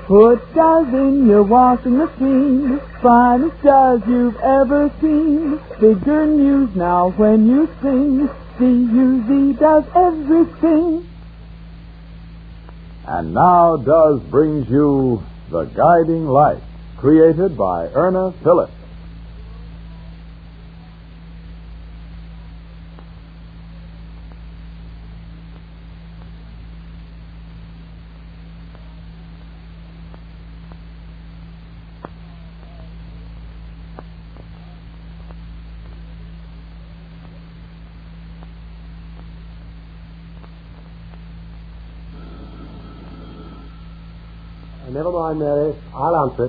Put jars in your washing machine, finest jars you've ever seen. Bigger news now when you sing, C-U-Z does everything. And now Does brings you The Guiding Light, created by Erna Phillips. Never mind, Mary. I'll answer it.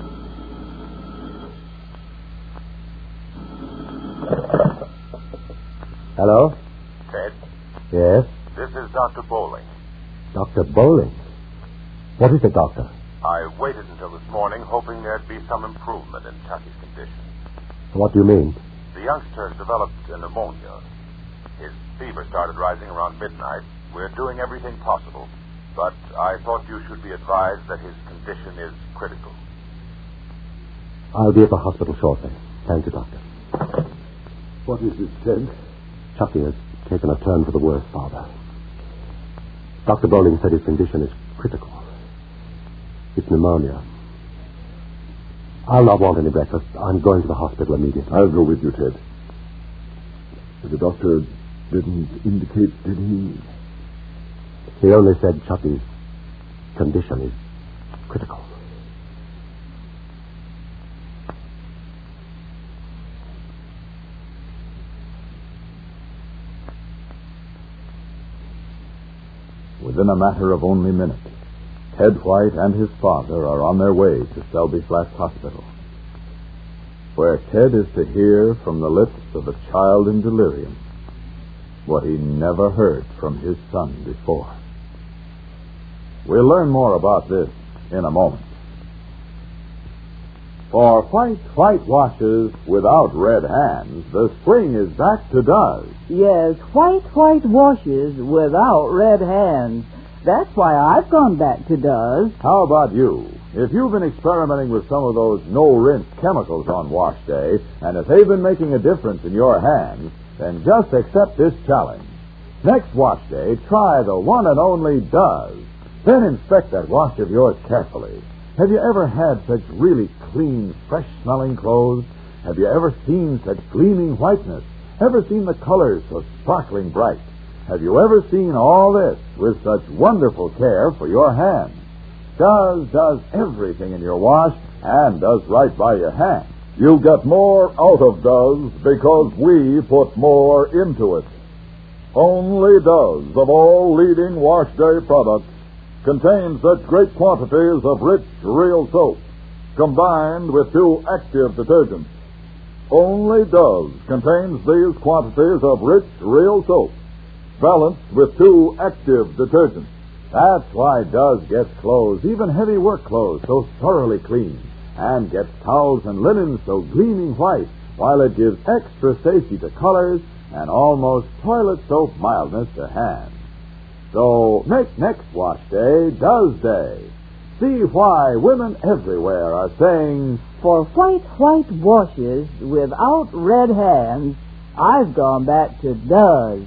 Hello? Ted? Yes? This is Dr. Bowling. Dr. Bowling? What is it, Doctor? I waited until this morning hoping there'd be some improvement in Chucky's condition. What do you mean? The youngster has developed a pneumonia. His fever started rising around midnight. We're doing everything possible. But I thought you should be advised that his condition is critical. I'll be at the hospital shortly. Thank you, Doctor. What is it, Ted? Chucky has taken a turn for the worse, Father. Dr. Bowling said his condition is critical. It's pneumonia. I'll not want any breakfast. I'm going to the hospital immediately. I'll go with you, Ted. The doctor didn't indicate, did he? He only said Chucky's condition is critical. Within a matter of only minutes, Ted White and his father are on their way to Selby Flats Hospital, where Ted is to hear from the lips of a child in delirium what he never heard from his son before. We'll learn more about this in a moment. For white washes without red hands, the spring is back to Does. Yes, white washes without red hands. That's why I've gone back to Does. How about you? If you've been experimenting with some of those no-rinse chemicals on wash day, and if they've been making a difference in your hands, then just accept this challenge. Next wash day, try the one and only Does. Then inspect that wash of yours carefully. Have you ever had such really clean, fresh-smelling clothes? Have you ever seen such gleaming whiteness? Ever seen the colors so sparkling bright? Have you ever seen all this with such wonderful care for your hands? Does does everything in your wash and does right by your hands. You get more out of Does because we put more into it. Only Does, of all leading wash day products, contains such great quantities of rich, real soap, combined with 2 active detergents. Only Does contains these quantities of rich, real soap, balanced with 2 active detergents. That's why Does gets clothes, even heavy work clothes, so thoroughly clean, and gets towels and linens so gleaming white, while it gives extra safety to colors and almost toilet soap mildness to hands. So make next wash day Does Day. See why women everywhere are saying, for white washes without red hands, I've gone back to Does.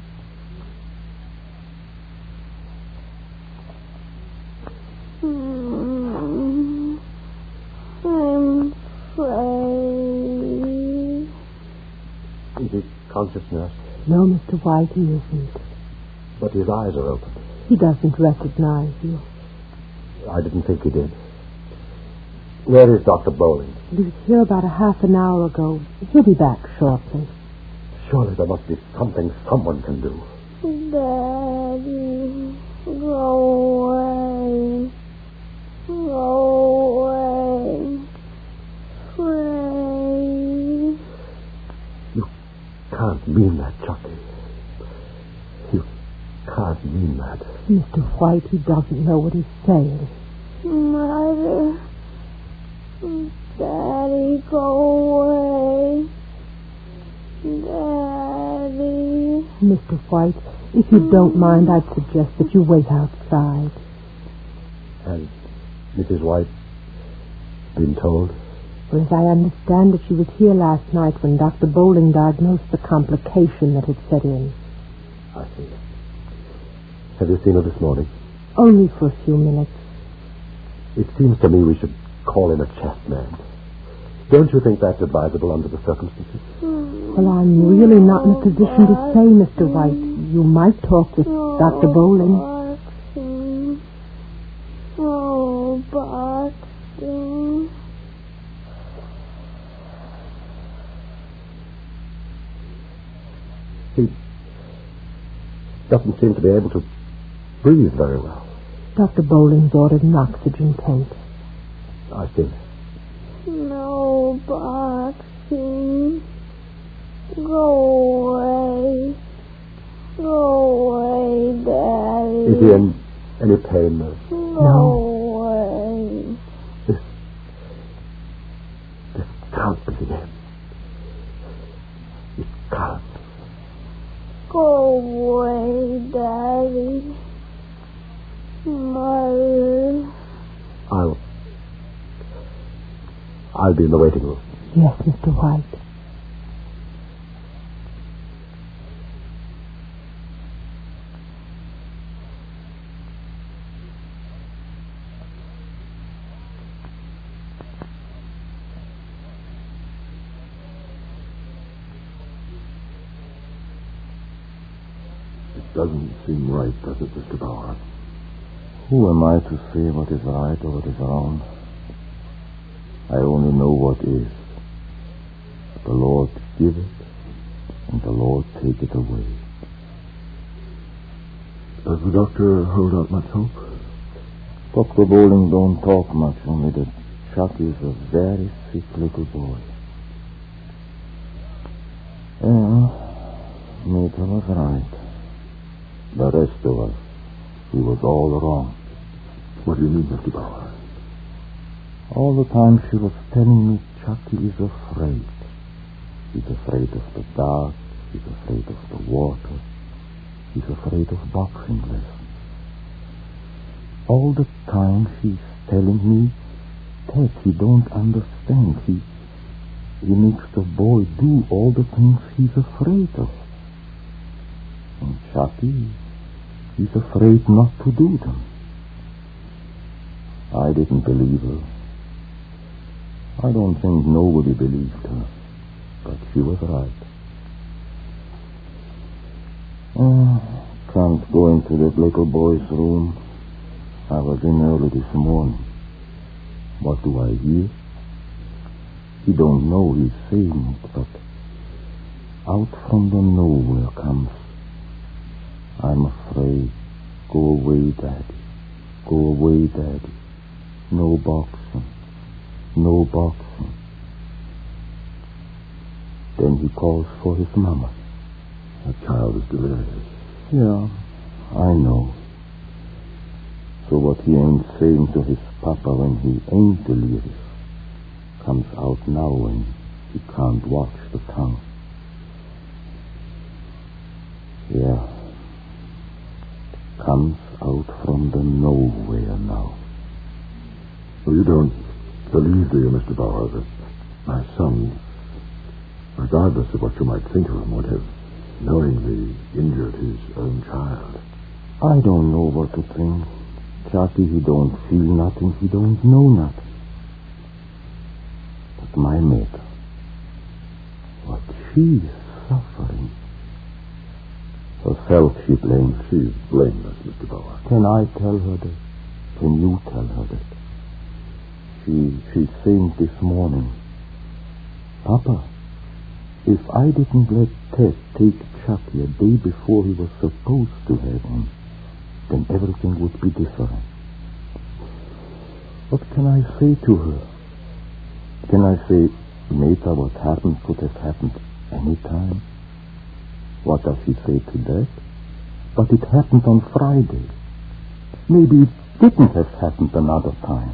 I'm afraid. Is he conscious, nurse? No, Mr. White, he isn't. But his eyes are open. He doesn't recognize you. I didn't think he did. Where is Dr. Bowling? He was here about a half an hour ago. He'll be back shortly. Surely there must be something someone can do. Daddy, go away. Go away. Please. You can't mean that, Chucky. You can't mean that. Mr. White, he doesn't know what he's saying. Mother. Daddy, go away. Daddy. Mr. White, if you don't mind, I'd suggest that you wait outside. And Mrs. White been told? Well, as I understand it, she was here last night when Dr. Bowling diagnosed the complication that had set in. I see. Have you seen her this morning? Only for a few minutes. It seems to me we should call in a chest man. Don't you think that's advisable under the circumstances? Well, I'm really not in a position to say, Mr. White. You might talk with Dr. Bowling. Boxing. He doesn't seem to be able to breathe very well. Dr. Bowling's ordered an oxygen tank. I see. No boxing. Go away. Go away, Daddy. Is he in any pain, Nurse? Go away. This can't be him. It can't. Go away, Daddy. Mother. I'll be in the waiting room. Yes, Mr. White. It doesn't seem right, does it, Mr. Bauer? Who am I to say what is right or what is wrong? I only know what is. The Lord give it, and the Lord take it away. Does the doctor hold out much hope? Dr. Bowling don't talk much, only that Chucky is a very sick little boy. Yeah, Meta was right. The rest of us, we was all wrong. What do you mean, Mr. Bauer? All the time she was telling me Chucky is afraid. He's afraid of the dark. He's afraid of the water. He's afraid of boxing lessons. All the time she's telling me, Ted, he don't understand. He makes the boy do all the things he's afraid of. And Chucky, he's afraid not to do them. I didn't believe her. I don't think nobody believed her, but she was right. Can't go into that little boy's room. I was in early this morning. What do I hear? He don't know he's saying it, but out from the nowhere comes, I'm afraid. Go away, Daddy. Go away, Daddy. No boxing. No boxing. Then he calls for his mama. That child is delirious. Yeah, I know. So what he ain't saying to his papa when he ain't delirious comes out now when he can't watch the tongue. Yeah. Comes out from the nowhere now. Well, you don't believe, do you, Mr. Bauer, that my son, regardless of what you might think of him, would have knowingly injured his own child? I don't know what to think. Chucky, he don't feel nothing. He don't know nothing. But my Meta, what she's suffering. Herself she blames. She's blameless, Mr. Bauer. Can I tell her that? Can you tell her that? She saying this morning, Papa, if I didn't let Ted take Chucky a day before he was supposed to have him, then everything would be different. What can I say to her? Can I say, Meta, what happened could have happened any time? What does he say to that? But it happened on Friday. Maybe it didn't have happened another time.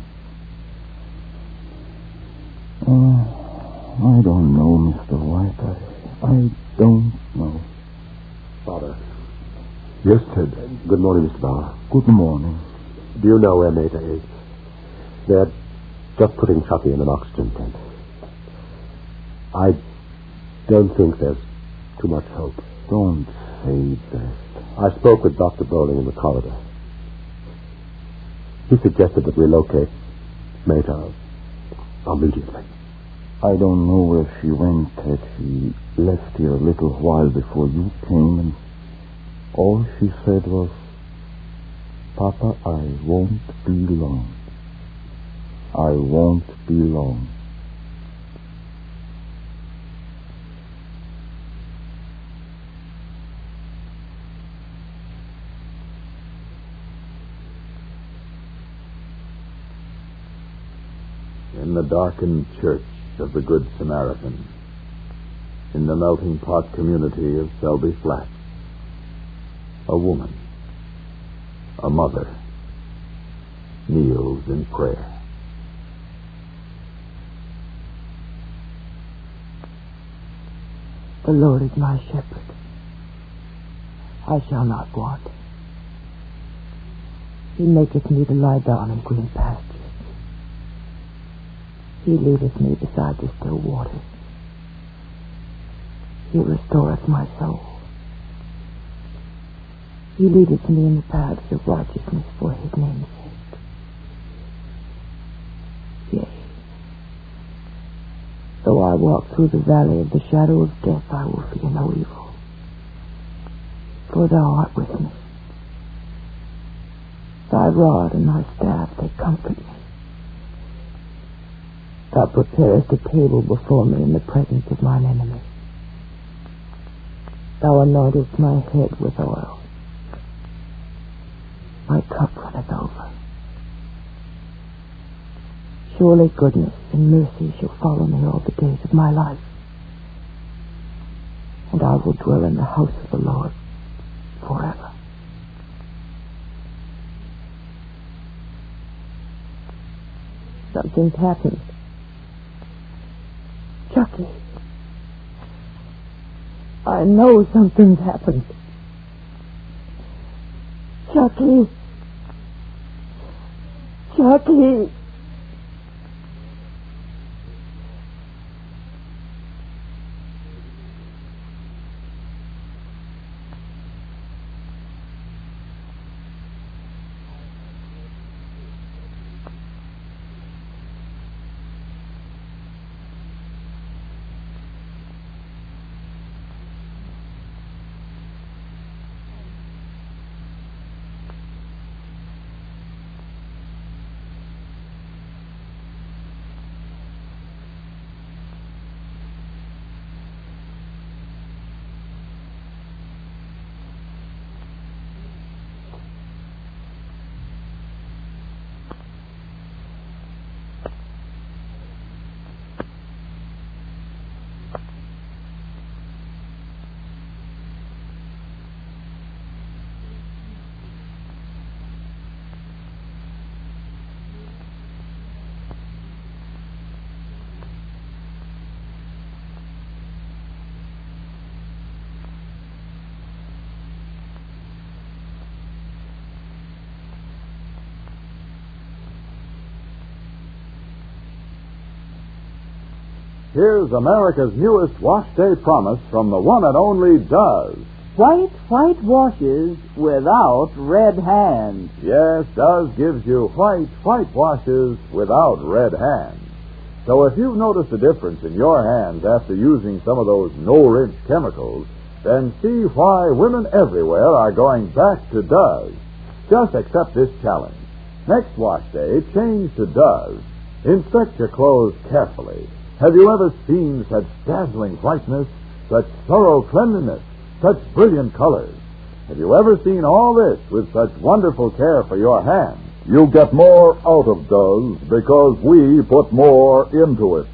I don't know, Mr. White. I don't know. Father. Yes, Ted. Good morning, Mr. Bauer. Good morning. Do you know where Meta is? They're just putting Chucky in an oxygen tent. I don't think there's too much hope. Don't say that. I spoke with Dr. Bowling in the corridor. He suggested that we locate Meta immediately. I don't know where she went, Ted. She left here a little while before you came, and all she said was, Papa, I won't be long. I won't be long. In the darkened church of the Good Samaritan, in the melting pot community of Selby Flats, a woman, a mother, kneels in prayer. The Lord is my shepherd. I shall not want. He maketh me to lie down in green pastures. He leadeth me beside the still waters. He restoreth my soul. He leadeth me in the paths of righteousness for his name's sake. Yea, though I walk through the valley of the shadow of death, I will fear no evil, for thou art with me. Thy rod and thy staff, they comfort me. Thou preparest a table before me in the presence of mine enemies. Thou anointest my head with oil. My cup runneth over. Surely goodness and mercy shall follow me all the days of my life, and I will dwell in the house of the Lord forever. Something's happened. Chucky. I know something's happened. Chucky. Chucky. Here's America's newest wash day promise from the one and only Duz. White, white washes without red hands. Yes, Duz gives you white, white washes without red hands. So if you've noticed a difference in your hands after using some of those no-rinse chemicals, then see why women everywhere are going back to Duz. Just accept this challenge. Next wash day, change to Duz. Inspect your clothes carefully. Have you ever seen such dazzling whiteness, such thorough cleanliness, such brilliant colors? Have you ever seen all this with such wonderful care for your hands? You get more out of Duz because we put more into it.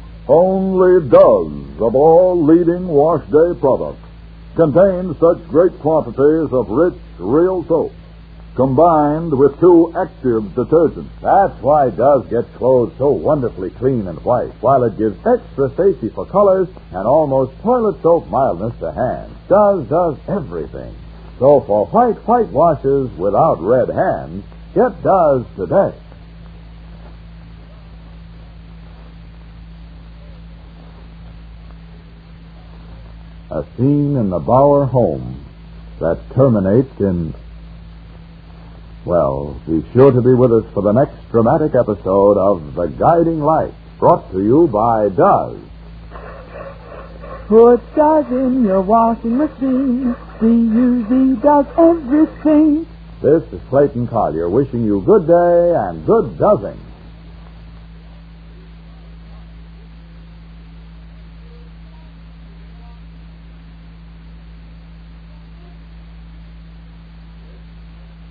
Only Duz, of all leading wash day products, contains such great quantities of rich, real soap, combined with 2 active detergents. That's why Duz gets clothes so wonderfully clean and white, while it gives extra safety for colors and almost toilet soap mildness to hands. Duz does everything. So for white, white washes without red hands, get Duz today. a scene in the Bauer home that terminates in... Well, be sure to be with us for the next dramatic episode of The Guiding Light, brought to you by Duz. Put Duz in your washing machine. D-U-Z does everything. This is Clayton Collier wishing you good day and good dozzing.